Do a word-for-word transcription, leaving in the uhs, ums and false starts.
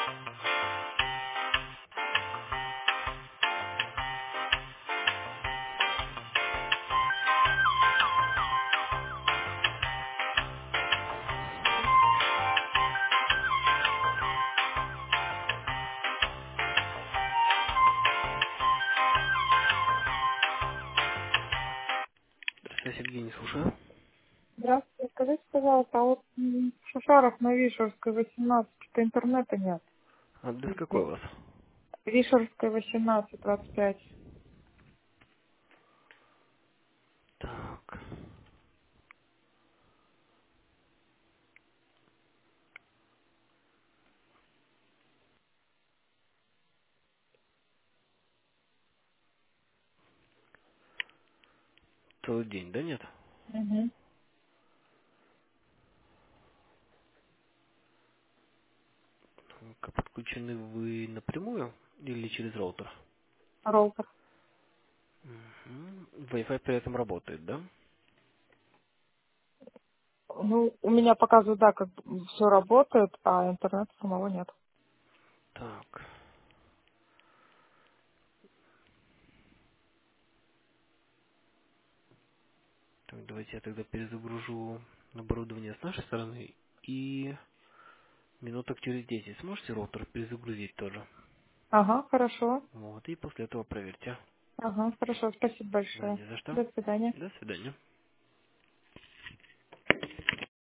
Здравствуйте, Сергей, не слушаю. Здравствуйте. Скажите, пожалуйста, а вот м, в Шушарах на Вишерской восемнадцать, что интернета нет Адрес какой у везде. вас? Вишерская восемнадцать, двадцать пять. Так, целый день, да, нет? Угу. Как подключены вы напрямую или через роутер? Роутер. Мгм. Wi-Fi при этом работает, да? Ну, у меня показывает, да, как все работает, а интернета самого нет. Так, так, давайте я тогда перезагружу оборудование с нашей стороны и минуток через десять сможете роутер перезагрузить тоже? Ага, хорошо. Вот, и после этого проверьте. Ага, хорошо. Спасибо Да, большое. не за что. До свидания. До свидания.